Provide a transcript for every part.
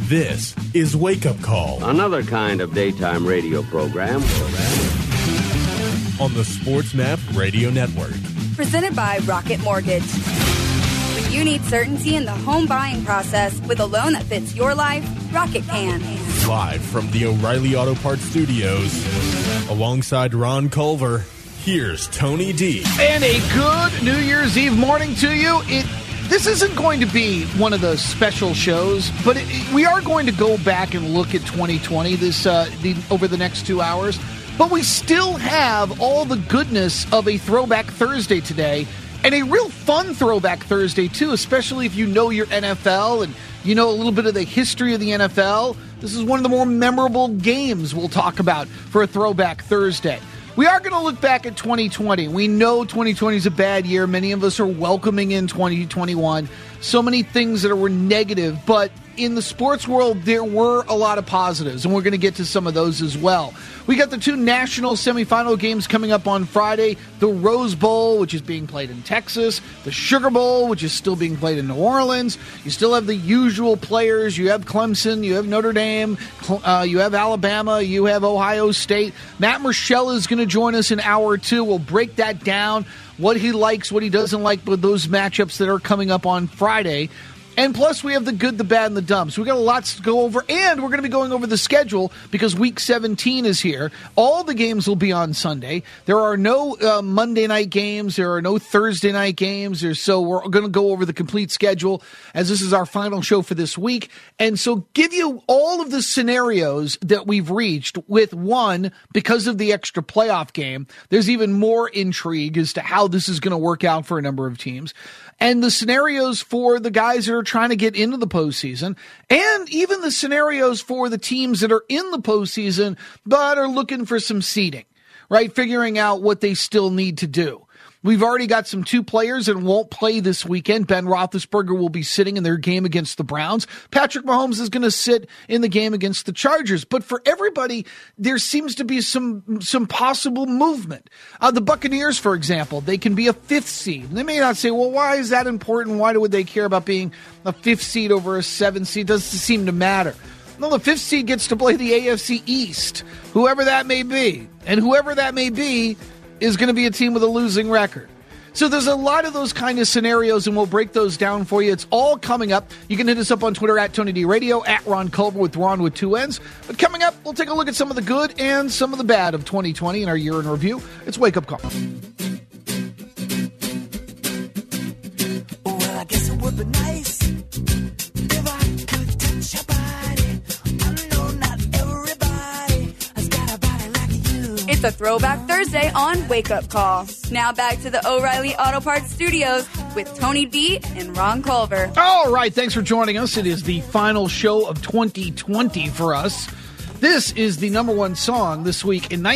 This is Wake Up Call. Another kind of daytime radio program. On the SportsMap Radio Network. Presented by Rocket Mortgage. When you need certainty in the home buying process with a loan that fits your life, Rocket can. Live from the O'Reilly Auto Parts Studios. Alongside Ron Culver, here's Tony D. And a good New Year's Eve morning to you. This isn't going to be one of the special shows, but we are going to go back and look at 2020 over the next 2 hours. But we still have all the goodness of a Throwback Thursday today, and a real fun Throwback Thursday, too, especially if you know your NFL and you know a little bit of the history of the NFL. This is one of the more memorable games we'll talk about for a Throwback Thursday. We are going to look back at 2020. We know 2020 is a bad year. Many of us are welcoming in 2021. So many things that were negative, but in the sports world, there were a lot of positives, and we're going to get to some of those as well. We got the two national semifinal games coming up on Friday, the Rose Bowl, which is being played in Texas, the Sugar Bowl, which is still being played in New Orleans. You still have the usual players. You have Clemson, you have Notre Dame, you have Alabama, you have Ohio State. Matt Murschel is going to join us in hour two. We'll break that down, what he likes, what he doesn't like with those matchups that are coming up on Friday. And plus, we have the good, the bad, and the dumb. So we got a lot to go over, and we're going to be going over the schedule because Week 17 is here. All the games will be on Sunday. There are no Monday night games. There are no Thursday night games. So we're going to go over the complete schedule as this is our final show for this week. And so give you all of the scenarios that we've reached with one, because of the extra playoff game, there's even more intrigue as to how this is going to work out for a number of teams. And the scenarios for the guys that are trying to get into the postseason, and even the scenarios for the teams that are in the postseason but are looking for some seeding, right? Figuring out what they still need to do. We've already got some two players that won't play this weekend. Ben Roethlisberger will be sitting in their game against the Browns. Patrick Mahomes is going to sit in the game against the Chargers. But for everybody, there seems to be some possible movement. The Buccaneers, for example, they can be a fifth seed. They may not say, well, why is that important? Why would they care about being a fifth seed over a seventh seed? Doesn't seem to matter. No, the fifth seed gets to play the AFC East, whoever that may be. And whoever that may be is going to be a team with a losing record. So there's a lot of those kind of scenarios, and we'll break those down for you. It's all coming up. You can hit us up on Twitter at Tony D Radio, at Ron Culver with Ron with two N's. But coming up, we'll take a look at some of the good and some of the bad of 2020 in our year in review. It's Wake Up Call. Well, I guess it would be nice if I could touch your body. I know not everybody has got a body like you. It's a Throwback Thursday on Wake Up Call. Now back to the O'Reilly Auto Parts Studios with Tony D and Ron Culver. All right, thanks for joining us. It is the final show of 2020 for us. This is the number one song this week in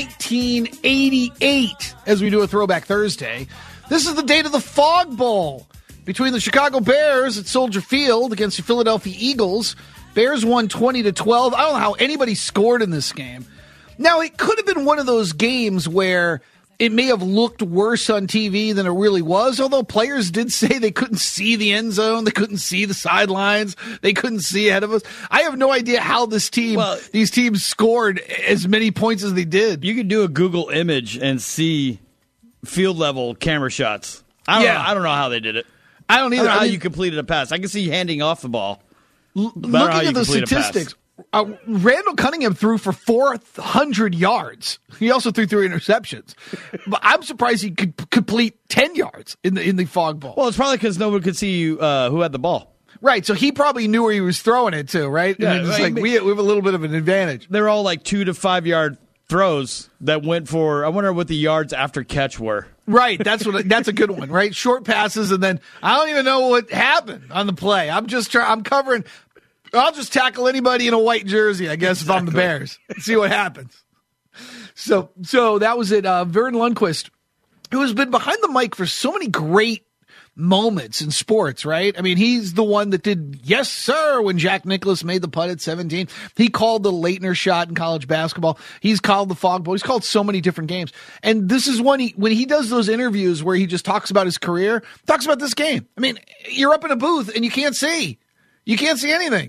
1988 as we do a Throwback Thursday. This is the date of the Fog Bowl between the Chicago Bears at Soldier Field against the Philadelphia Eagles. Bears won 20-12. I don't know how anybody scored in this game. Now, it could have been one of those games where it may have looked worse on TV than it really was, although players did say they couldn't see the end zone, they couldn't see the sidelines, they couldn't see ahead of us. I have no idea how these teams scored as many points as they did. You could do a Google image and see field level camera shots. I don't know how they did it. I don't either. I don't know how you completed a pass. I can see handing off the ball. Looking at the statistics, Randall Cunningham threw for 400 yards. He also threw 3 interceptions. But I'm surprised he could complete 10 yards in the Fog Bowl. Well, it's probably because no one could see who had the ball. Right, so he probably knew where he was throwing it to, right? Yeah, and it's like we have a little bit of an advantage. They're all like 2 to 5 yard throws that went for, I wonder what the yards after catch were. Right, that's a good one, right? Short passes, and then I don't even know what happened on the play. I'm covering. I'll just tackle anybody in a white jersey, I guess, exactly. If I'm the Bears. See what happens. So that was it. Vern Lundquist, who has been behind the mic for so many great moments in sports, right? I mean, he's the one that did yes, sir, when Jack Nicklaus made the putt at 17. He called the Leitner shot in college basketball. He's called the Fog Bowl. He's called so many different games. And this is when he does those interviews where he just talks about his career, talks about this game. I mean, you're up in a booth and you can't see. You can't see anything.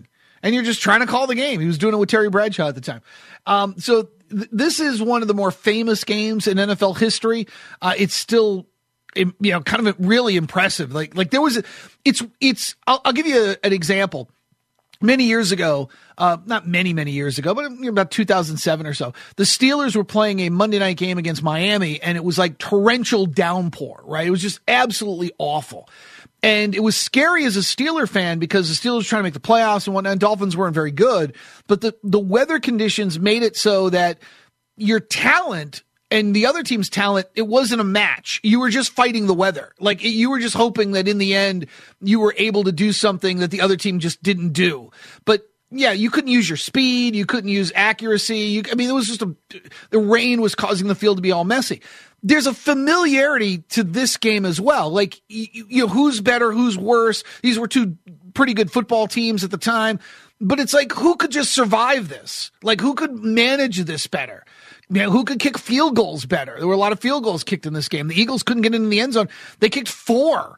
and you're just trying to call the game. He was doing it with Terry Bradshaw at the time. So this is one of the more famous games in NFL history. It's still, kind of really impressive. Like there was, I'll give you an example. Many years ago, not many years ago, but about 2007 or so, the Steelers were playing a Monday night game against Miami, and it was like torrential downpour, right? It was just absolutely awful. And it was scary as a Steeler fan because the Steelers were trying to make the playoffs and whatnot, and Dolphins weren't very good. But the weather conditions made it so that your talent and the other team's talent, it wasn't a match. You were just fighting the weather. Like, you were just hoping that in the end you were able to do something that the other team just didn't do. But yeah, you couldn't use your speed. You couldn't use accuracy. It was just the rain was causing the field to be all messy. There's a familiarity to this game as well. Like, who's better, who's worse? These were two pretty good football teams at the time. But it's like, who could just survive this? Like, who could manage this better? Who could kick field goals better? There were a lot of field goals kicked in this game. The Eagles couldn't get into the end zone. They kicked 4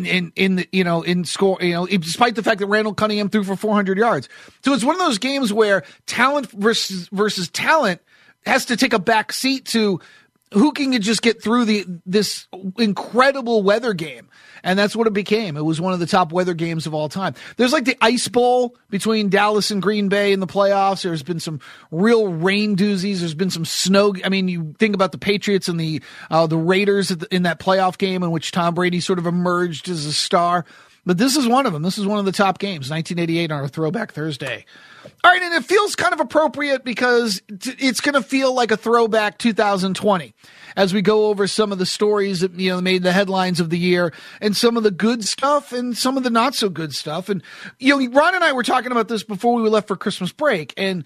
in score, despite the fact that Randall Cunningham threw for 400 yards. So it's one of those games where talent versus talent has to take a back seat to who can just get through this incredible weather game. And that's what it became. It was one of the top weather games of all time. There's like the Ice Bowl between Dallas and Green Bay in the playoffs. There's been some real rain doozies. There's been some snow. I mean, you think about the Patriots and the Raiders in that playoff game in which Tom Brady sort of emerged as a star. But this is one of them. This is one of the top games, 1988 on our Throwback Thursday. All right, and it feels kind of appropriate because it's going to feel like a throwback 2020 as we go over some of the stories that made the headlines of the year and some of the good stuff and some of the not so good stuff. And Ron and I were talking about this before we left for Christmas break, and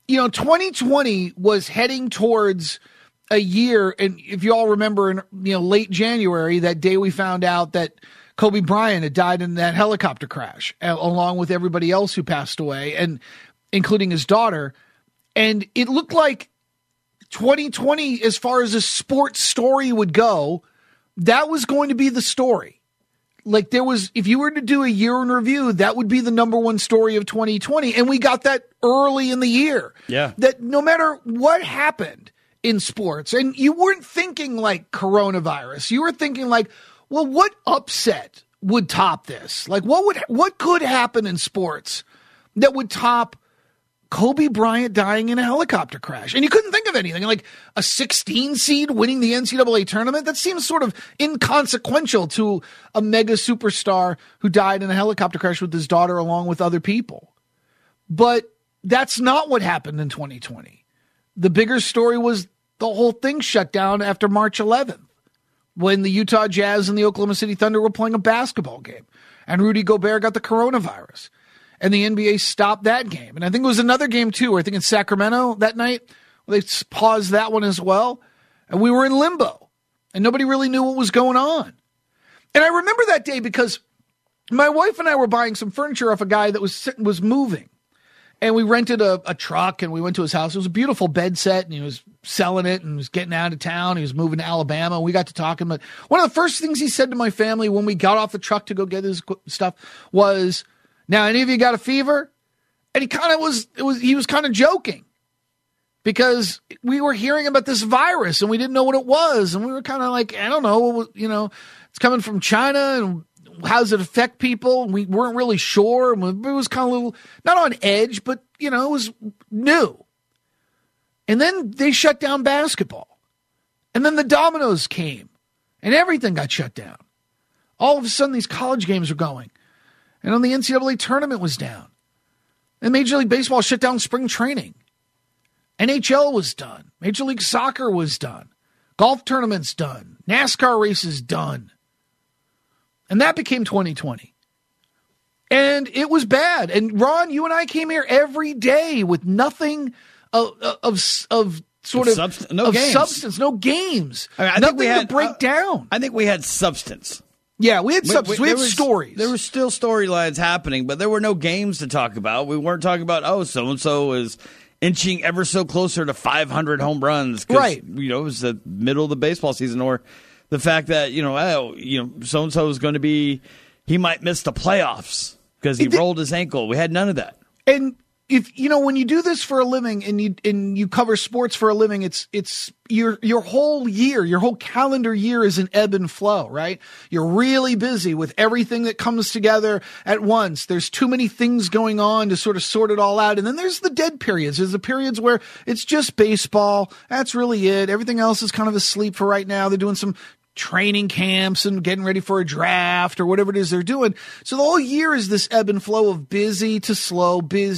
2020 was heading towards a year. And if you all remember, in late January, that day we found out that Kobe Bryant had died in that helicopter crash, along with everybody else who passed away, and including his daughter. And it looked like 2020, as far as a sports story would go, that was going to be the story. Like, if you were to do a year in review, that would be the number one story of 2020. And we got that early in the year. Yeah. That no matter what happened in sports, and you weren't thinking like coronavirus, you were thinking like, well, what upset would top this? Like, what could happen in sports that would top Kobe Bryant dying in a helicopter crash? And you couldn't think of anything like a 16 seed winning the NCAA tournament. That seems sort of inconsequential to a mega superstar who died in a helicopter crash with his daughter along with other people. But that's not what happened in 2020. The bigger story was the whole thing shut down after March 11th. When the Utah Jazz and the Oklahoma City Thunder were playing a basketball game, and Rudy Gobert got the coronavirus, and the NBA stopped that game. And I think it was another game too, I think in Sacramento that night, they paused that one as well. And we were in limbo, and nobody really knew what was going on. And I remember that day because my wife and I were buying some furniture off a guy that was moving. And we rented a truck, and we went to his house. It was a beautiful bed set, and he was selling it and was getting out of town. He was moving to Alabama. We got to talking. But one of the first things he said to my family when we got off the truck to go get his stuff was, "Now, any of you got a fever?" And he kind of he was kind of joking because we were hearing about this virus, and we didn't know what it was. And we were kind of like, I don't know, it's coming from China, and how does it affect people? We weren't really sure. It was kind of a little, not on edge, but, it was new. And then they shut down basketball. And then the dominoes came. And everything got shut down. All of a sudden, these college games were going. And then the NCAA tournament was down. And Major League Baseball shut down spring training. NHL was done. Major League Soccer was done. Golf tournaments done. NASCAR races done. And that became 2020. And it was bad. And Ron, you and I came here every day with nothing of substance, no games. I mean, nothing to break down. I think we had substance. Yeah, we had substance. We had stories. There were still storylines happening, but there were no games to talk about. We weren't talking about, so-and-so is inching ever so closer to 500 home runs. Right. It was the middle of the baseball season, or the fact that, so-and-so is going to be, he might miss the playoffs because he rolled his ankle. We had none of that. And if you know, when you do this for a living and you cover sports for a living, it's your whole year, your whole calendar year is an ebb and flow, right? You're really busy with everything that comes together at once. There's too many things going on to sort of sort it all out. And then there's the dead periods. There's the periods where it's just baseball. That's really it. Everything else is kind of asleep for right now. They're doing some training camps and getting ready for a draft or whatever it is they're doing. So the whole year is this ebb and flow of busy to slow.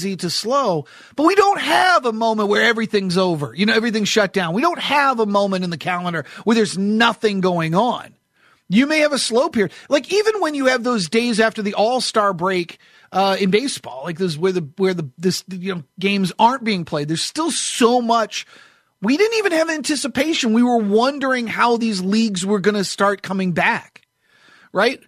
But we don't have a moment where everything's over. You know, everything's shut down. We don't have a moment in the calendar where there's nothing going on. You may have a slow period. Like even when you have those days after the All-Star break in baseball, like this where the games aren't being played, there's still so much. We didn't even have anticipation. We were wondering how these leagues were going to start coming back, right?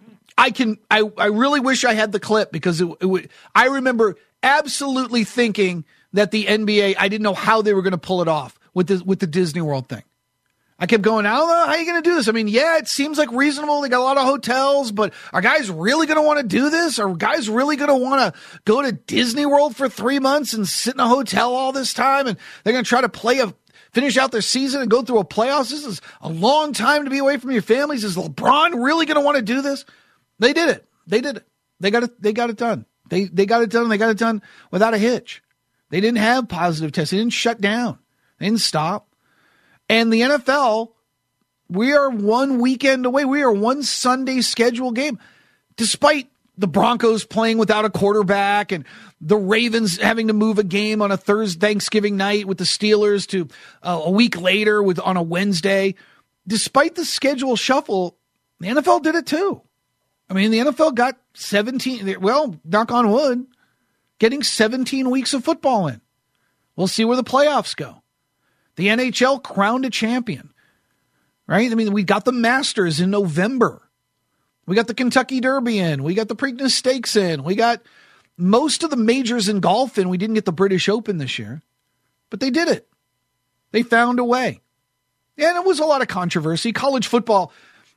I really wish I had the clip because I remember absolutely thinking that the NBA, I didn't know how they were going to pull it off with the Disney World thing. I kept going, I don't know, how are you going to do this? I mean, yeah, it seems like reasonable. They got a lot of hotels, but are guys really going to want to do this? Are guys really going to want to go to Disney World for 3 months and sit in a hotel all this time? And they're going to try to finish out their season and go through a playoffs? This is a long time to be away from your families. Is LeBron really going to want to do this? They did it. They got it done. They got it done. They got it done without a hitch. They didn't have positive tests. They didn't shut down. They didn't stop. And the NFL, we are one weekend away. We are one Sunday scheduled game. Despite the Broncos playing without a quarterback and the Ravens having to move a game on a Thanksgiving night with the Steelers to a week later on a Wednesday. Despite the schedule shuffle, the NFL did it too. I mean, the NFL got 17, well, knock on wood, getting 17 weeks of football in. We'll see where the playoffs go. The NHL crowned a champion, right? I mean, we got the Masters in November. We got the Kentucky Derby in. We got the Preakness Stakes in. We got most of the majors in golf in. We didn't get the British Open this year, but they did it. They found a way. And it was a lot of controversy. College football,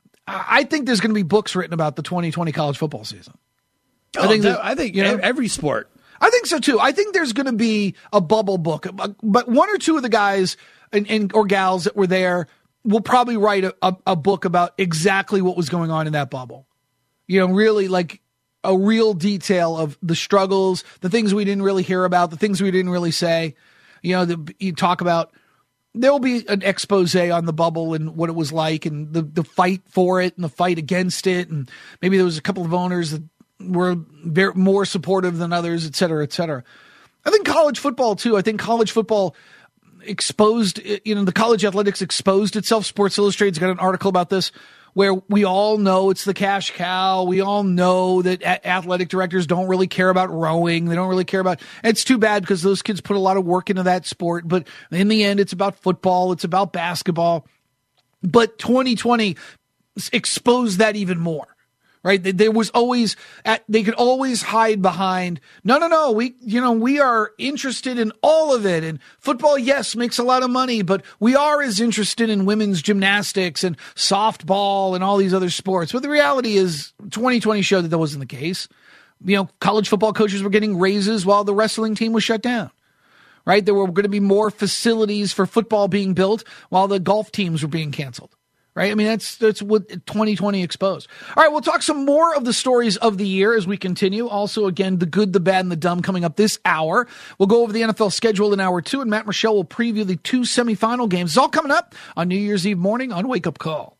I think there's going to be books written about the 2020 college football season. I think every sport. I think so too. I think there's going to be a bubble book, but one or two of the guys or gals that were there will probably write a book about exactly what was going on in that bubble. You know, really like a real detail of the struggles, the things we didn't really hear about, the things we didn't really say. You know, you talk about, there will be an expose on the bubble and what it was like and the fight for it and the fight against it. And maybe there was a couple of owners that were more supportive than others, et cetera, et cetera. I think college football too. I think college football exposed, the college athletics exposed itself. Sports Illustrated's got an article about this where we all know it's the cash cow. We all know that athletic directors don't really care about rowing. They don't really care about, it's too bad because those kids put a lot of work into that sport. But in the end, it's about football. It's about basketball. But 2020 exposed that even more. Right. There was always, they could always hide behind, no. We are interested in all of it. And football, yes, makes a lot of money, but we are as interested in women's gymnastics and softball and all these other sports. But the reality is 2020 showed that wasn't the case. You know, college football coaches were getting raises while the wrestling team was shut down. Right. There were going to be more facilities for football being built while the golf teams were being canceled. Right? I mean, that's what 2020 exposed. All right, we'll talk some more of the stories of the year as we continue. Also, again, the good, the bad, and the dumb coming up this hour. We'll go over the NFL schedule in hour 2, and Matt Michelle will preview the 2 semifinal games. It's all coming up on New Year's Eve morning on Wake Up Call.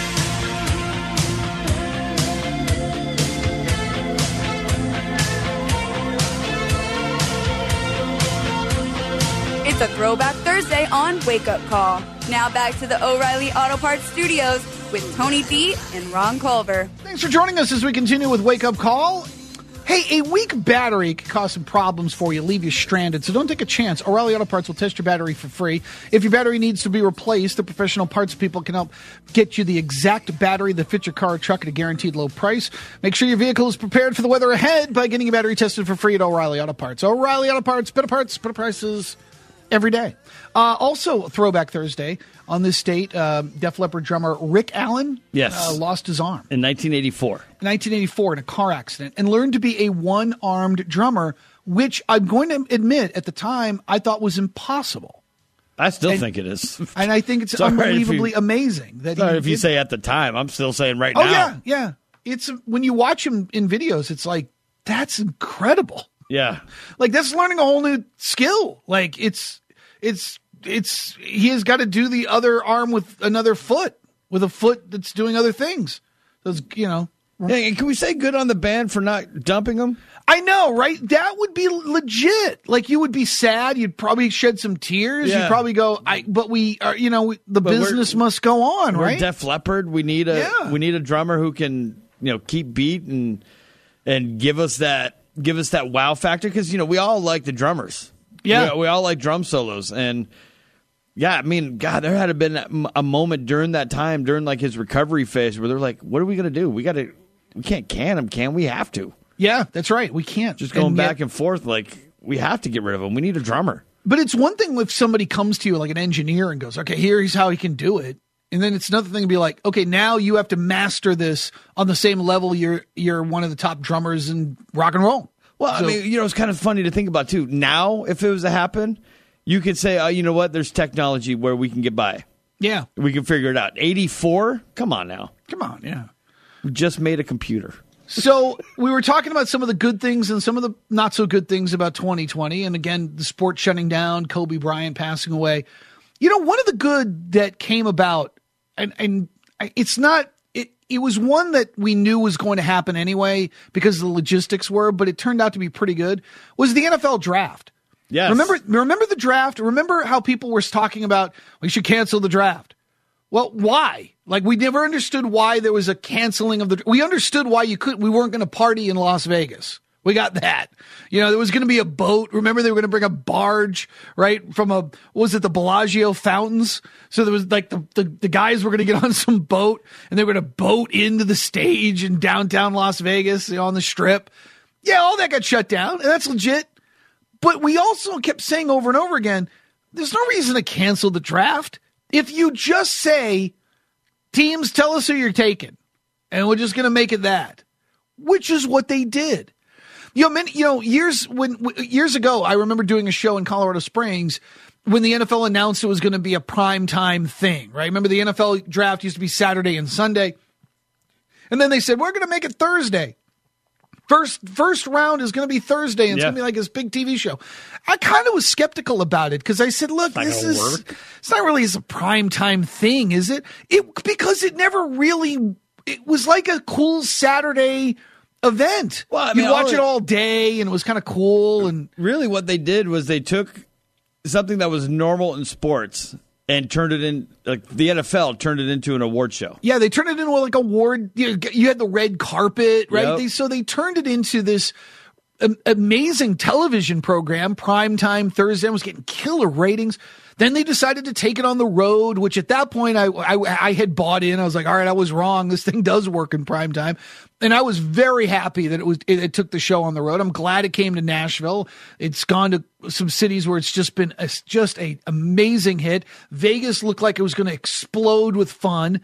It's a Throwback Thursday on Wake Up Call. Now back to the O'Reilly Auto Parts Studios with Tony D and Ron Culver. Thanks for joining us as we continue with Wake Up Call. Hey, a weak battery could cause some problems for you, leave you stranded, so don't take a chance. O'Reilly Auto Parts will test your battery for free. If your battery needs to be replaced, the professional parts people can help get you the exact battery that fits your car or truck at a guaranteed low price. Make sure your vehicle is prepared for the weather ahead by getting your battery tested for free at O'Reilly Auto Parts. O'Reilly Auto Parts, better prices, Every day. Also, Throwback Thursday on this date, Def Leppard drummer Rick Allen lost his arm. In 1984. In 1984 in a car accident and learned to be a one-armed drummer, which I'm going to admit at the time I thought was impossible. I still think it is. And I think it's unbelievably amazing. If you say at the time, I'm still saying right now. Oh, yeah. It's when you watch him in videos, it's like, that's incredible. Yeah. Like, that's learning a whole new skill. Like, he has got to do the other arm with another foot, with a foot that's doing other things. So it's, Yeah, and can we say good on the band for not dumping them? I know, right? That would be legit. Like, you would be sad. You'd probably shed some tears. Yeah. You'd probably go, but we are, the business must go on, we're right? Def Leppard. We need a drummer who can, keep beat and give us that wow factor. Because, we all like the drummers. Yeah. We all like drum solos. And yeah, I mean, God, there had been a moment during that time, during like his recovery phase, where they're like, what are we going to do? We can't can him, can we? Have to. Yeah, that's right. We can't. Just going back and forth, like, we have to get rid of him. We need a drummer. But it's one thing if somebody comes to you like an engineer and goes, okay, here's how he can do it. And then it's another thing to be like, okay, now you have to master this on the same level you're one of the top drummers in rock and roll. Well, I mean, it's kind of funny to think about, too. Now, if it was to happen, you could say, you know what, there's technology where we can get by. Yeah. We can figure it out. 84? Come on now. Come on, yeah. We just made a computer. So we were talking about some of the good things and some of the not so good things about 2020. And again, the sport shutting down, Kobe Bryant passing away. One of the good that came about, and it's not, it was one that we knew was going to happen anyway because the logistics were, but it turned out to be pretty good, was the NFL draft. Yes. Remember the draft? Remember how people were talking about, we should cancel the draft. Well, why? Like, we never understood why there was a canceling of we understood why we weren't going to party in Las Vegas. We got that. There was going to be a boat. Remember, they were going to bring a barge, right, from the Bellagio fountains? So there was like the guys were going to get on some boat and they were going to boat into the stage in downtown Las Vegas, on the Strip. Yeah, all that got shut down, and that's legit. But we also kept saying over and over again, there's no reason to cancel the draft. If you just say, teams, tell us who you're taking, and we're just going to make it that, which is what they did. Years ago, I remember doing a show in Colorado Springs when the NFL announced it was going to be a primetime thing, right? Remember the NFL draft used to be Saturday and Sunday, and then they said, we're going to make it Thursday. First round is going to be Thursday, and it's going to be like this big TV show. I kind of was skeptical about it because I said, look, it's not really a primetime thing, is it? Because it never really, it was like a cool Saturday event. Well, I mean, you watch it all day, and it was kind of cool. And really what they did was they took something that was normal in sports and turned it in, like the NFL turned it into an award show. Yeah, they turned it into like award. You had the red carpet, right? Yep. So they turned it into this amazing television program, primetime Thursday. It was getting killer ratings. Then they decided to take it on the road, which at that point I had bought in. I was like, all right, I was wrong. This thing does work in primetime. And I was very happy that it took the show on the road. I'm glad it came to Nashville. It's gone to some cities where it's just been just an amazing hit. Vegas looked like it was going to explode with fun.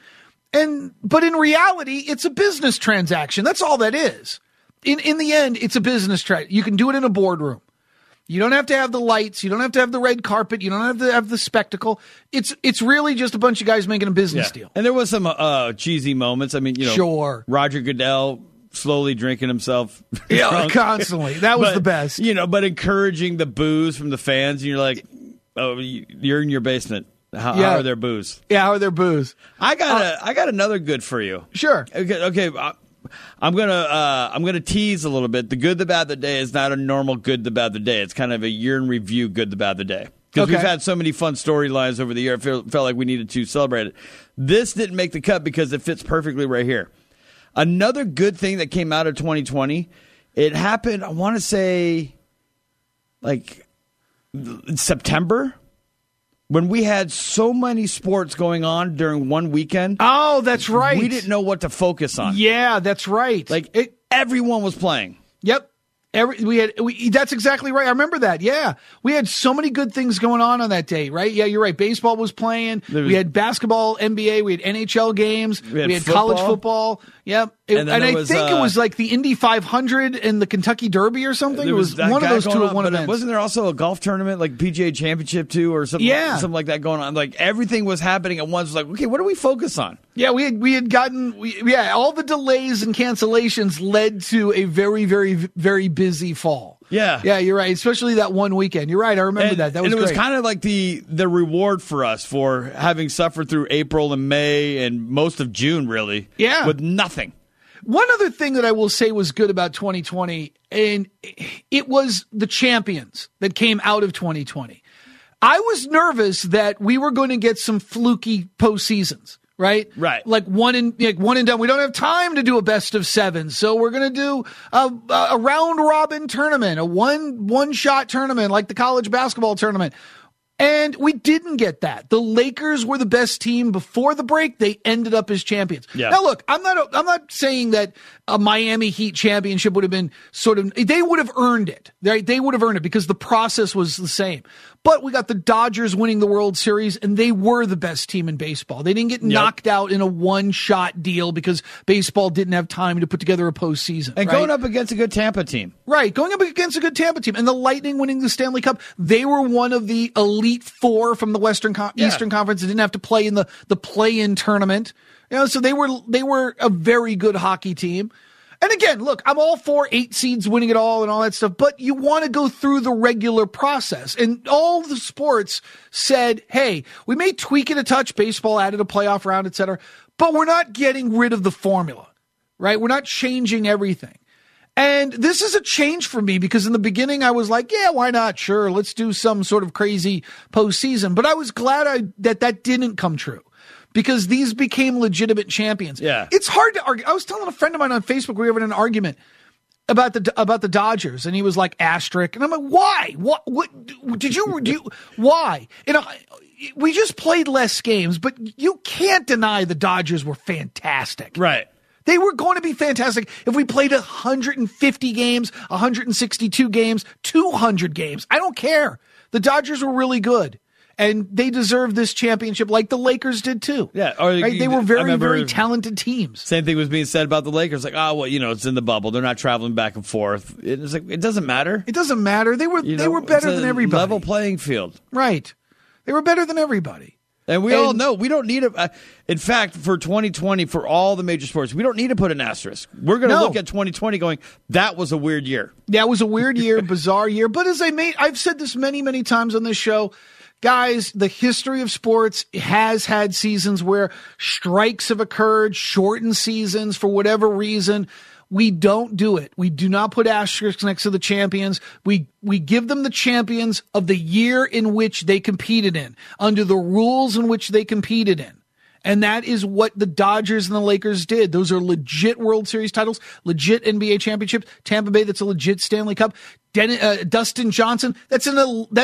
But in reality, it's a business transaction. That's all that is. In the end, it's a business transaction. You can do it in a boardroom. You don't have to have the lights. You don't have to have the red carpet. You don't have to have the spectacle. It's really just a bunch of guys making a business deal. And there was some cheesy moments. I mean, sure. Roger Goodell slowly drinking himself. Yeah, constantly. That was the best. But encouraging the boos from the fans. And you're like, oh, you're in your basement. How are their boos? Yeah, how are their boos? I got another good for you. Sure. Okay. I'm gonna tease a little bit. The good, the bad, the day is not a normal good, the bad, the day. It's kind of a year in review, good, the bad, the day. Because we've had so many fun storylines over the year, it felt like we needed to celebrate it. This didn't make the cut because it fits perfectly right here. Another good thing that came out of 2020, it happened, I want to say, like in September. When we had so many sports going on during one weekend. Oh, that's right. We didn't know what to focus on. Yeah, that's right. Like, everyone was playing. Yep. That's exactly right. I remember that. Yeah. We had so many good things going on that day, right? Yeah, you're right. Baseball was playing. We had basketball, NBA. We had NHL games. We had college football. Yep. And I think it was like the Indy 500 and the Kentucky Derby or something. It was one of those two at one event. Wasn't there also a golf tournament, like PGA Championship too, or something? Yeah. Something like that going on. Like everything was happening at once. It was like, okay, what do we focus on? Yeah, we had gotten all the delays and cancellations led to a very, very, very busy fall. Yeah. Yeah, you're right. Especially that one weekend. You're right. I remember that. That was great. And it was kind of like the reward for us for having suffered through April and May and most of June, really. Yeah. With nothing. One other thing that I will say was good about 2020, and it was the champions that came out of 2020. I was nervous that we were going to get some fluky postseasons. Right? Right. Like one and done. We don't have time to do a best of 7. So we're going to do a round robin tournament, a one shot tournament like the college basketball tournament. And we didn't get that. The Lakers were the best team before the break. They ended up as champions. Yeah. Now, look, I'm not saying that a Miami Heat championship would have been they would have earned it. Right? They would have earned it because the process was the same. But we got the Dodgers winning the World Series, and they were the best team in baseball. They didn't get knocked out in a one-shot deal because baseball didn't have time to put together a postseason. And going up against a good Tampa team. Right, going up against a good Tampa team. And the Lightning winning the Stanley Cup, they were one of the Elite Four from the Eastern Conference that didn't have to play in the play-in tournament. So they were a very good hockey team. And again, look, I'm all for 8 seeds winning it all and all that stuff, but you want to go through the regular process. And all the sports said, hey, we may tweak it a touch, baseball added a playoff round, et cetera, but we're not getting rid of the formula, right? We're not changing everything. And this is a change for me because in the beginning I was like, yeah, why not? Sure, let's do some sort of crazy postseason. But I was glad that didn't come true. Because these became legitimate champions. Yeah. It's hard to argue. I was telling a friend of mine on Facebook, we were having an argument about the Dodgers, and he was like, asterisk. And I'm like, why? What did you why? We just played less games, but you can't deny the Dodgers were fantastic. Right. They were going to be fantastic if we played 150 games, 162 games, 200 games. I don't care. The Dodgers were really good. And they deserve this championship like the Lakers did too. Yeah. Right? They were very, very talented teams. Same thing was being said about the Lakers. Like, it's in the bubble. They're not traveling back and forth. It's like, it doesn't matter. It doesn't matter. They were better than everybody. Level playing field. Right. They were better than everybody. And we all know we don't need in fact, for 2020, for all the major sports, we don't need to put an asterisk. We're going to look at 2020 going, that was a weird year. That was a weird year, bizarre year. But I've said this many, many times on this show, guys, the history of sports has had seasons where strikes have occurred, shortened seasons for whatever reason. We don't do it. We do not put asterisks next to the champions. We give them the champions of the year in which they competed in, under the rules in which they competed in. And that is what the Dodgers and the Lakers did. Those are legit World Series titles, legit NBA championships. Tampa Bay, that's a legit Stanley Cup. Dustin Johnson, that's a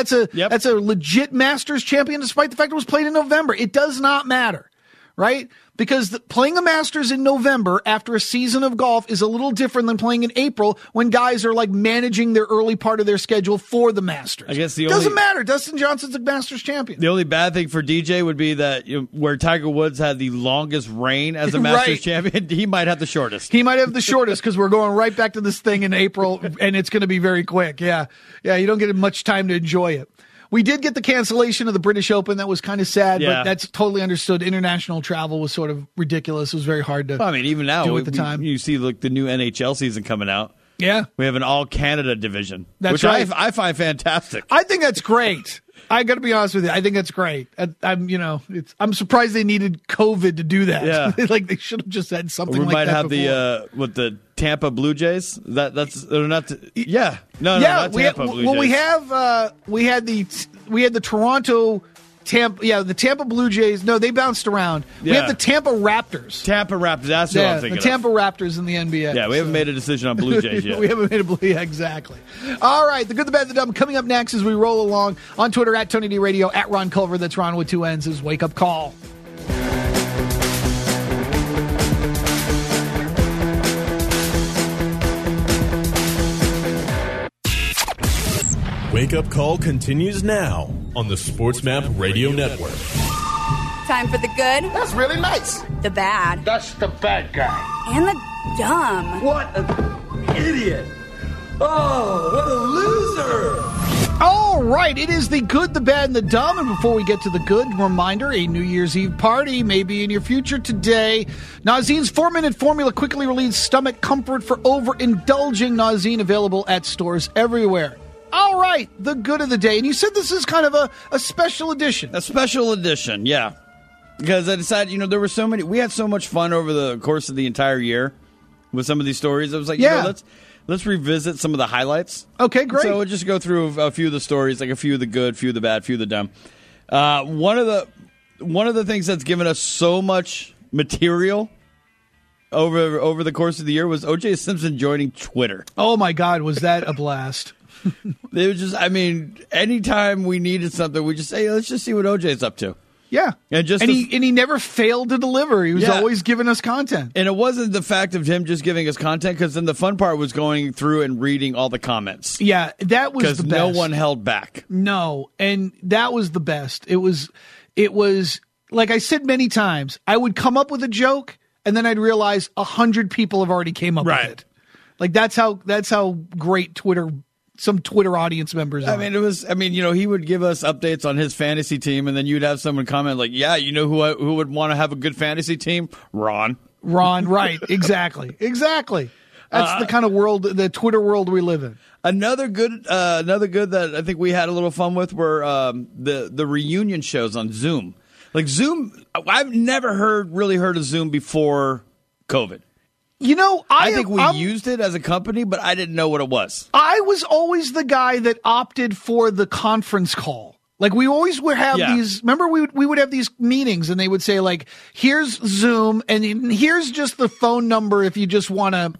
legit Masters champion, despite the fact it was played in November. It does not matter, right? Because playing a Masters in November after a season of golf is a little different than playing in April when guys are like managing their early part of their schedule for the Masters. I guess doesn't matter. Dustin Johnson's a Masters champion. The only bad thing for DJ would be that where Tiger Woods had the longest reign as a Masters champion, he might have the shortest. He might have the shortest because we're going right back to this thing in April, and it's going to be very quick. Yeah, you don't get much time to enjoy it. We did get the cancellation of the British Open. That was kind of sad, but that's totally understood. International travel was sort of ridiculous. It was very hard to even now, do at the time. You see the new NHL season coming out. Yeah. We have an all-Canada division, which I find fantastic. I think that's great. I got to be honest with you. I think that's great. I'm surprised they needed COVID to do that. Yeah. They should have just had something like that. We might have before. the Tampa Blue Jays. That's they're not. Not Tampa Blue Jays. Well, we had the Toronto. The Tampa Blue Jays. No, they bounced around. We have the Tampa Raptors. That's what I'm thinking. The Tampa Raptors in the NBA. Yeah, we haven't made a decision on Blue Jays yet. We haven't made exactly. All right, the good, the bad, the dumb. Coming up next as we roll along on Twitter at Tony D Radio, at Ron Culver. That's Ron with 2 N's. His wake up call. Wake Up Call continues now on the SportsMap Radio Network. Time for the good. That's really nice. The bad. That's the bad guy. And the dumb. What an idiot. Oh, what a loser. All right, it is the good, the bad, and the dumb. And before we get to the good, reminder, a New Year's Eve party may be in your future today. Nazene's 4-minute formula quickly relieves stomach comfort for overindulging. Nazene available at stores everywhere. All right, the good of the day. And you said this is kind of a special edition. A special edition, yeah. Because I decided, there were so many. We had so much fun over the course of the entire year with some of these stories. I was like, let's revisit some of the highlights. Okay, great. So we'll just go through a few of the stories, like a few of the good, few of the bad, few of the dumb. One of the things that's given us so much material over the course of the year was O.J. Simpson joining Twitter. Oh my God, was that a blast? It was just, anytime we needed something, we just say, hey, let's just see what OJ's up to. Yeah. And he never failed to deliver. He was always giving us content. And it wasn't the fact of him just giving us content, because then the fun part was going through and reading all the comments. Yeah, that was the best. Because no one held back. No, and that was the best. It was like I said many times, I would come up with a joke, and then I'd realize 100 people have already came up with it. Like that's how great some Twitter audience members are. He would give us updates on his fantasy team, and then you'd have someone comment like, yeah, who would want to have a good fantasy team? Ron, right. Exactly. That's the kind of world, the Twitter world we live in. Another good that I think we had a little fun with were the reunion shows on Zoom. Like Zoom, I've never really heard of Zoom before COVID. I think we used it as a company, but I didn't know what it was. I was always the guy that opted for the conference call. Like we always would have these. Remember, we would have these meetings, and they would say like, "Here's Zoom, and here's just the phone number if you just want to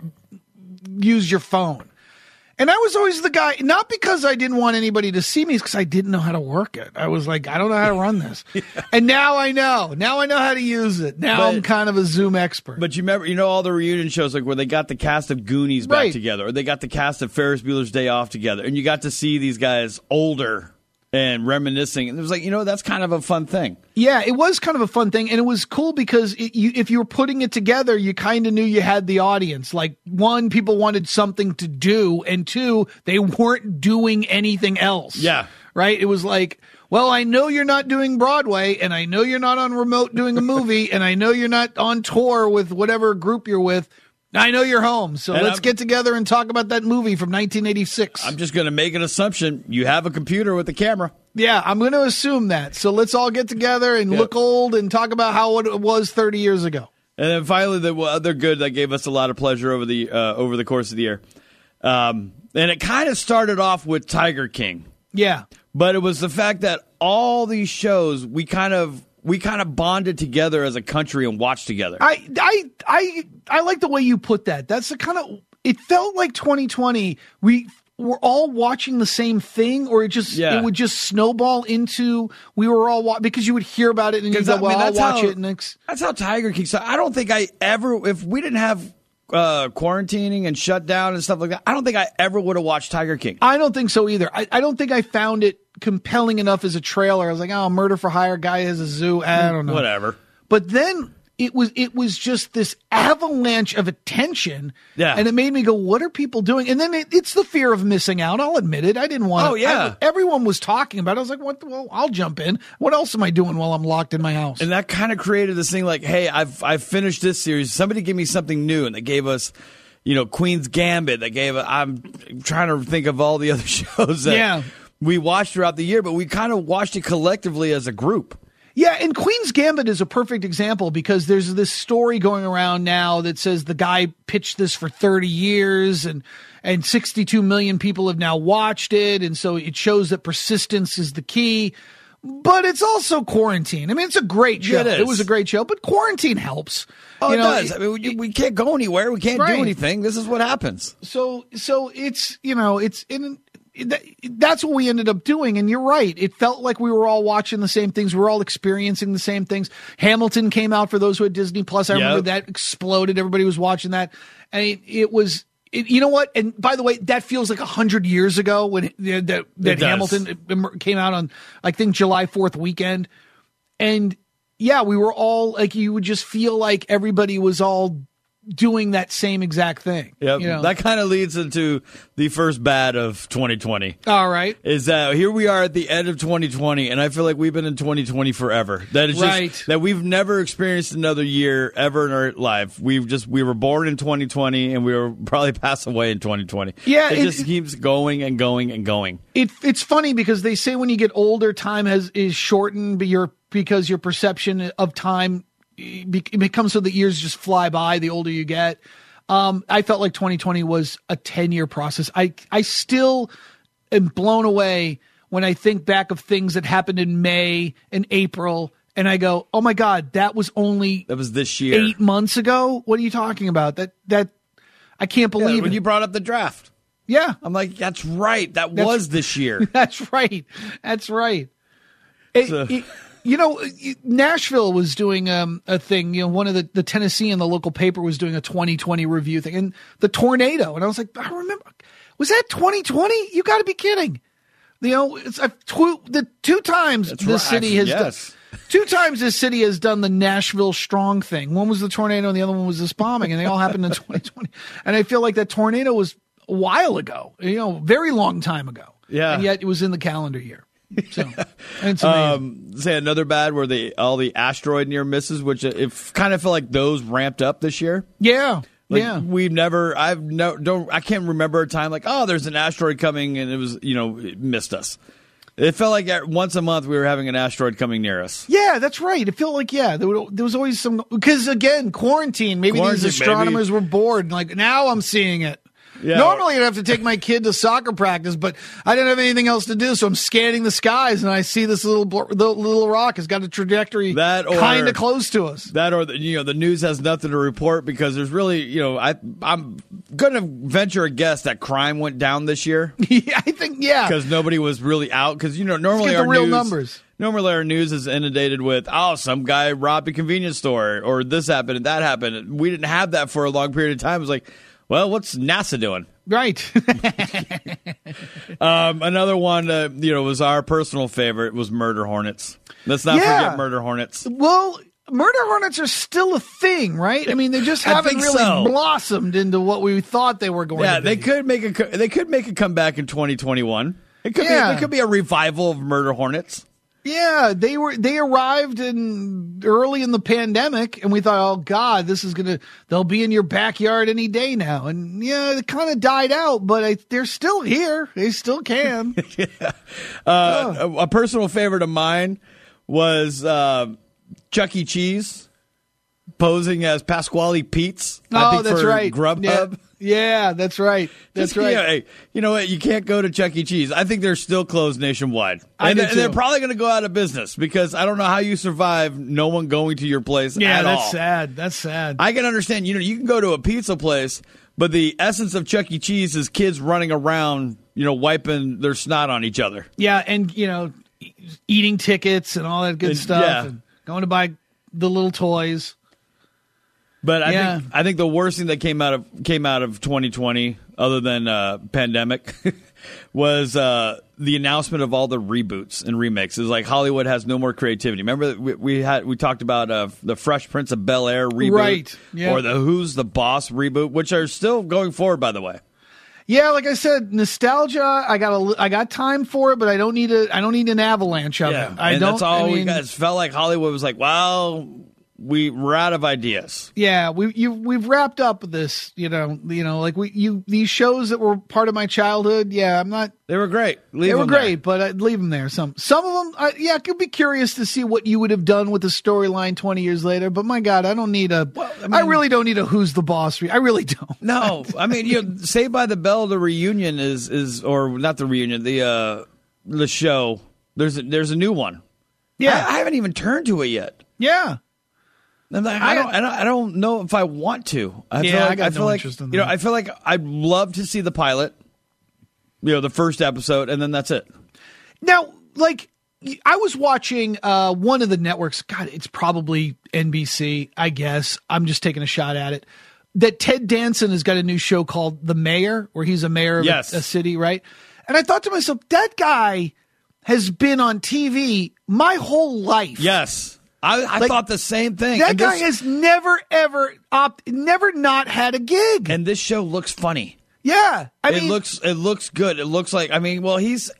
use your phone." And I was always the guy, not because I didn't want anybody to see me, it's because I didn't know how to work it. I was like, I don't know how to run this. And now I know. Now I know how to use it. Now I'm kind of a Zoom expert. But you remember, all the reunion shows, like where they got the cast of Goonies back together, or they got the cast of Ferris Bueller's Day Off together, and you got to see these guys older and reminiscing. And it was like, that's kind of a fun thing. Yeah, it was kind of a fun thing. And it was cool because if you were putting it together, you kind of knew you had the audience. Like, one, people wanted something to do, and two, they weren't doing anything else. Yeah. Right? It was like, well, I know you're not doing Broadway, and I know you're not on remote doing a movie, and I know you're not on tour with whatever group you're with. I know you're home, so let's get together and talk about that movie from 1986. I'm just going to make an assumption. You have a computer with a camera. Yeah, I'm going to assume that. So let's all get together and look old and talk about how it was 30 years ago. And then finally, the other good that gave us a lot of pleasure over the course of the year. And it kind of started off with Tiger King. Yeah. But it was the fact that all these shows, we kind of bonded together as a country and watched together. I like the way you put that. That's the kind of, it felt like 2020, we were all watching the same thing, or it would just snowball into, we were all because you would hear about it and you go, well, I'll watch it next. That's how Tiger King, so I don't think if we didn't have quarantining and shut down and stuff like that, I don't think I ever would have watched Tiger King. I don't think so either. I don't think I found it compelling enough as a trailer. I was like, oh, murder for hire, guy has a zoo. I don't know. Whatever. But then it was just this avalanche of attention. Yeah. And it made me go, what are people doing? And then it's the fear of missing out. I'll admit it. I didn't want to. Oh, yeah. Everyone was talking about it. I was like, what? Well, I'll jump in. What else am I doing while I'm locked in my house? And that kind of created this thing like, hey, I've finished this series. Somebody give me something new. And they gave us, Queen's Gambit. I'm trying to think of all the other shows that we watched throughout the year, but we kind of watched it collectively as a group. Yeah, and Queen's Gambit is a perfect example because there's this story going around now that says the guy pitched this for 30 years and 62 million people have now watched it, and so it shows that persistence is the key. But it's also quarantine. I mean, it's a great show. It was a great show, but quarantine helps. Oh, it does. I mean, we can't go anywhere. We can't do anything. This is what happens. So it's, that's what we ended up doing. And you're right. It felt like we were all watching the same things. We were all experiencing the same things. Hamilton came out for those who had Disney Plus. I remember that exploded. Everybody was watching that. And it was You know what? And by the way, that feels like 100 years ago when that Hamilton came out on, I think, July 4th weekend. And yeah, we were all like, you would just feel like everybody was all doing that same exact thing. Yep. You know? That kind of leads into the first bad of 2020. All right. Is that here we are at the end of 2020, and I feel like we've been in 2020 forever. That is just that we've never experienced another year ever in our life. We were born in 2020, and we will probably pass away in 2020. Yeah, it just keeps going and going and going. It's funny because they say when you get older, time is shortened, because your perception of time it becomes so the years just fly by the older you get. I felt like 2020 was a 10-year process. I still am blown away when I think back of things that happened in May and April, and I go, oh my God, that was this year. 8 months ago. What are you talking about? That I can't believe when it. you brought up the draft. Yeah. I'm like, that's right. That was this year. That's right. That's right. Nashville was doing a thing, one of the Tennessee and the local paper was doing a 2020 review thing, and the tornado. And I was like, I remember, was that 2020? You got to be kidding. It's two times the city has two times this city has done the Nashville Strong thing. One was the tornado and the other one was this bombing, and they all happened in 2020. And I feel like that tornado was a while ago, very long time ago. Yeah. And yet it was in the calendar year. So it's amazing. Say another bad were all the asteroid near misses, which it kind of felt like those ramped up this year. Yeah. We've never, I can't remember a time like, oh, there's an asteroid coming and it was, it missed us. It felt like once a month we were having an asteroid coming near us. Yeah, that's right. It felt like, there was always some, because again, quarantine, these astronomers were bored. Like, now I'm seeing it. Yeah. Normally I'd have to take my kid to soccer practice, but I didn't have anything else to do, so I'm scanning the skies and I see this little rock has got a trajectory kind of close to us. That or the news has nothing to report because there's really I'm going to venture a guess that crime went down this year. Yeah, I think because nobody was really out because normally our real news, numbers. Normally our news is inundated with some guy robbed a convenience store or this happened and that happened. We didn't have that for a long period of time. It was like, well, what's NASA doing? Right. Another one, was our personal favorite was murder hornets. Let's not forget murder hornets. Well, murder hornets are still a thing, right? I mean, they just haven't really blossomed into what we thought they were going to be. Yeah, they could make a comeback in 2021. It could be a revival of murder hornets. Yeah, they arrived early in the pandemic, and we thought, oh God, they'll be in your backyard any day now. And yeah, it kind of died out, but they're still here. They still can. Yeah. A personal favorite of mine was Chuck E. Cheese posing as Pasquale Pete's. I think that's for right. Grubhub. Yeah, that's right. That's right. Hey, you know what? You can't go to Chuck E. Cheese. I think they're still closed nationwide. And they're probably going to go out of business because I don't know how you survive no one going to your place at all. Yeah, that's sad. That's sad. I can understand. You can go to a pizza place, but the essence of Chuck E. Cheese is kids running around, wiping their snot on each other. Yeah, and, eating tickets and all that good stuff. Yeah. And going to buy the little toys. But I think the worst thing that came out of 2020, other than pandemic, was the announcement of all the reboots and remakes. It's like Hollywood has no more creativity. Remember we talked about the Fresh Prince of Bel-Air reboot, right? Yeah. Or the Who's the Boss reboot, which are still going forward, by the way. Yeah, like I said, nostalgia. I got time for it, but I don't need an avalanche of it. That's all we got. It felt like Hollywood was like, well, we're out of ideas. Yeah, we've wrapped up this, these shows that were part of my childhood. Yeah, I'm not. They were great. They were great, but I'd leave them there. Some of them, I could be curious to see what you would have done with the storyline 20 years later. But my God, I don't need I really don't need a Who's the Boss. I really don't. No, I mean, Saved by the Bell, the reunion is or not the reunion, the show. There's a new one. Yeah, I haven't even turned to it yet. Yeah. I don't know if I want to. I feel like I'd love to see the pilot, the first episode, and then that's it. Now, I was watching one of the networks. God, it's probably NBC, I guess. I'm just taking a shot at it. that Ted Danson has got a new show called The Mayor, where he's a mayor of a city, right? And I thought to myself, that guy has been on TV my whole life. Yes. I thought the same thing. That guy has never, ever never not had a gig. And this show looks funny. Yeah. It looks good. It looks like, I don't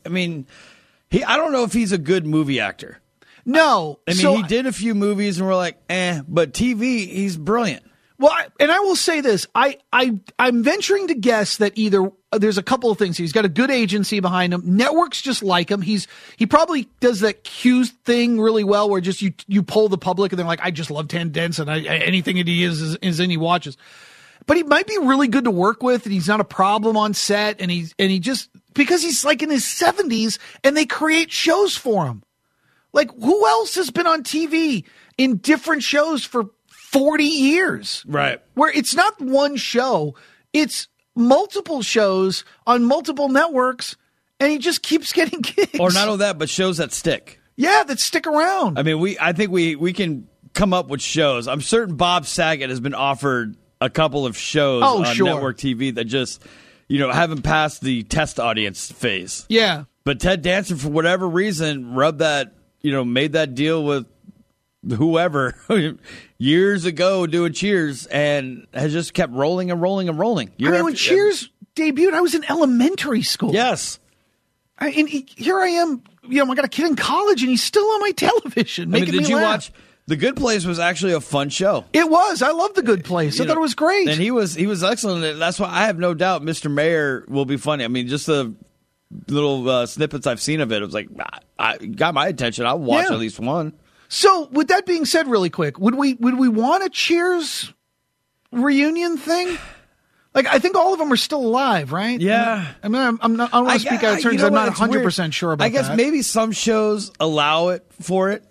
know if he's a good movie actor. No. He did a few movies and we're like, but TV, he's brilliant. Well, and I will say this. I'm venturing to guess that either there's a couple of things. He's got a good agency behind him. Networks just like him. He probably does that Q's thing really well, where just you poll the public and they're like, I just love Ted Danson. Anything that he is in he watches. But he might be really good to work with, and he's not a problem on set. And he just, because he's like in his 70s and they create shows for him. Like, who else has been on TV in different shows for 40 years? Right. Where it's not one show, it's multiple shows on multiple networks, and he just keeps getting gigs. Or not only that, but shows that stick. Yeah, that stick around. I think we can come up with shows. I'm certain Bob Saget has been offered a couple of shows on network TV that just, haven't passed the test audience phase. Yeah. But Ted Danson, for whatever reason, made that deal with whoever years ago doing Cheers, and has just kept rolling and rolling and rolling. When Cheers debuted, I was in elementary school. Yes. Here I am, I got a kid in college, and he's still on my television making me laugh. Did you watch The Good Place? Was actually a fun show. It was. I loved The Good Place. I thought it was great. And he was excellent. And that's why I have no doubt Mr. Mayor will be funny. Just the little snippets I've seen of it, it was like, I got my attention. I'll watch at least one. So, with that being said, really quick, would we want a Cheers reunion thing? Like, I think all of them are still alive, right? Yeah. I don't want to speak out of turn because I'm not 100% sure about that. I guess maybe some shows allow it for it.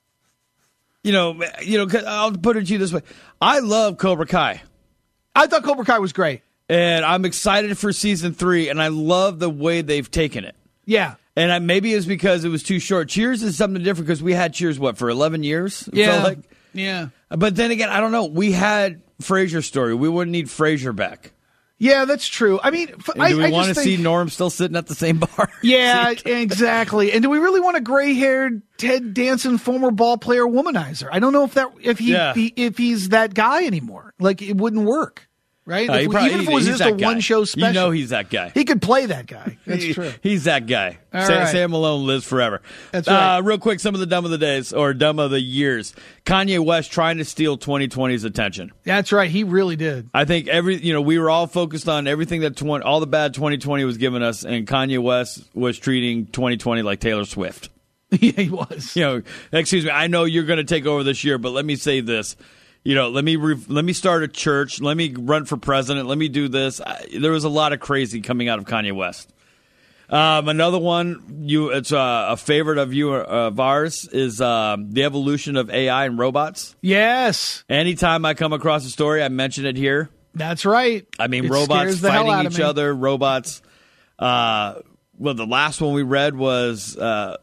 I'll put it to you this way. I love Cobra Kai. I thought Cobra Kai was great. And I'm excited for season 3, and I love the way they've taken it. Yeah. And maybe it's because it was too short. Cheers is something different because we had Cheers, for 11 years? Yeah. Yeah. But then again, I don't know. We had Frasier's story. We wouldn't need Frasier back. Yeah, that's true. Do we want to see Norm still sitting at the same bar? Yeah, exactly. And do we really want a gray-haired Ted Danson former ball player womanizer? I don't know if he's that guy anymore. Like, it wouldn't work. Right? Even if it was just a one-show special. He's that guy. He could play that guy. That's true. He's that guy. Right. Sam Malone lives forever. That's right. Real quick, some of the dumb of the days, or dumb of the years. Kanye West trying to steal 2020's attention. That's right. He really did. I think we were all focused on everything that all the bad 2020 was giving us, and Kanye West was treating 2020 like Taylor Swift. Yeah, he was. Excuse me, I know you're going to take over this year, but let me say this. Let me start a church. Let me run for president. Let me do this. There was a lot of crazy coming out of Kanye West. Another one, it's a favorite of ours, is the evolution of AI and robots. Yes. Anytime I come across a story, I mention it here. That's right. Robots fighting each other. Robots. The last one we read was a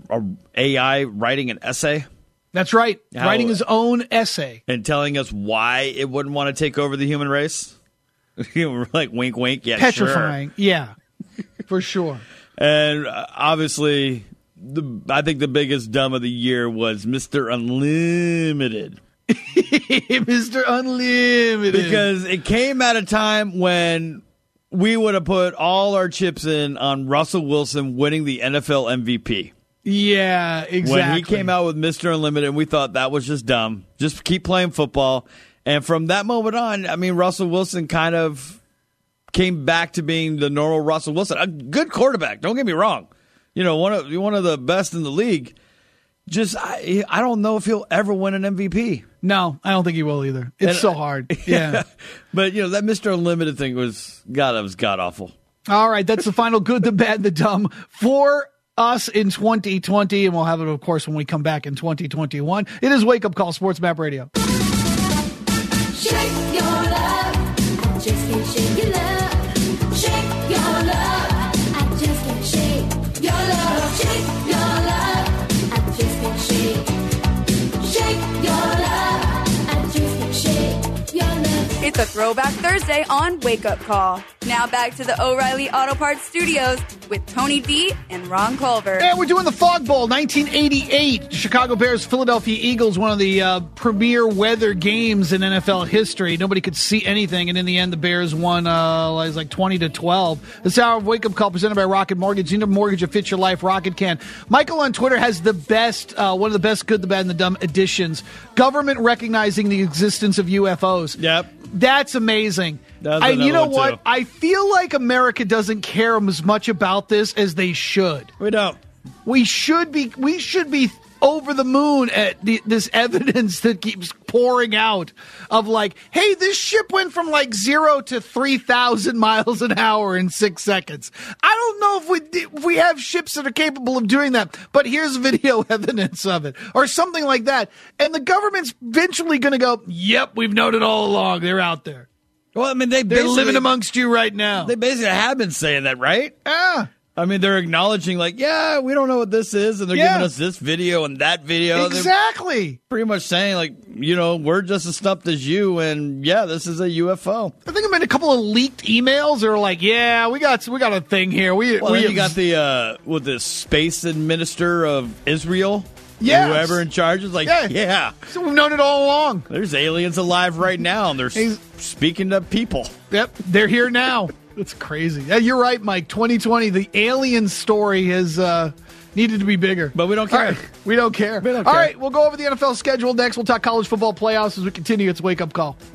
AI writing an essay. That's right. Writing his own essay. And telling us why it wouldn't want to take over the human race. We're like, wink, wink. Yeah, petrifying. Sure. Yeah, for sure. And obviously, I think the biggest dumb of the year was Mr. Unlimited. Mr. Unlimited. Because it came at a time when we would have put all our chips in on Russell Wilson winning the NFL MVP. Yeah, exactly. When he came out with Mr. Unlimited, we thought that was just dumb. Just keep playing football. And from that moment on, Russell Wilson kind of came back to being the normal Russell Wilson. A good quarterback, don't get me wrong. One of the best in the league. Just, I don't know if he'll ever win an MVP. No, I don't think he will either. It's so hard. Yeah. But, that Mr. Unlimited thing was god-awful. All right, that's the final good, the bad, the dumb for us in 2020, and we'll have it, of course, when we come back in 2021. It is Wake Up Call, Sports Map Radio. Shake your love, I just can't shake your love. Shake your love, I just can't shake your love. Shake your love, I just can't shake. Shake your love, I just can't shake your love. It's a Throwback Thursday on Wake Up Call. Now back to the O'Reilly Auto Parts Studios with Tony D and Ron Culver. And we're doing the Fog Bowl, 1988. Chicago Bears, Philadelphia Eagles, one of the premier weather games in NFL history. Nobody could see anything, and in the end, the Bears won like 20-12. This hour of Wake Up Call presented by Rocket Mortgage. You need a mortgage that fits your life, Rocket can. Michael on Twitter has the best, one of the best good, the bad, and the dumb additions. Government recognizing the existence of UFOs. Yep. That's amazing. You know what? Too. I feel like America doesn't care as much about this as they should. We don't. We should be over the moon at this evidence that keeps pouring out of like, hey, this ship went from like 0 to 3,000 miles an hour in 6 seconds. I don't know if we have ships that are capable of doing that, but here's video evidence of it or something like that. And the government's eventually going to go, yep, we've known it all along. They're out there. Well, I mean, they're living amongst you right now. They basically have been saying that, right? Yeah. I mean, they're acknowledging, like, yeah, we don't know what this is, and they're giving us this video and that video. Exactly. They're pretty much saying, like, we're just as stumped as you, and, yeah, this is a UFO. I think I made a couple of leaked emails that are like, yeah, we got a thing here. You got the space minister of Israel. Yeah, whoever in charge is like, yeah. So we've known it all along. There's aliens alive right now, and they're speaking to people. Yep, they're here now. It's crazy. Yeah, you're right, Mike. 2020, the alien story has needed to be bigger. But we don't care. Right. We don't care. All right, we'll go over the NFL schedule next. We'll talk college football playoffs as we continue. It's Wake Up Call.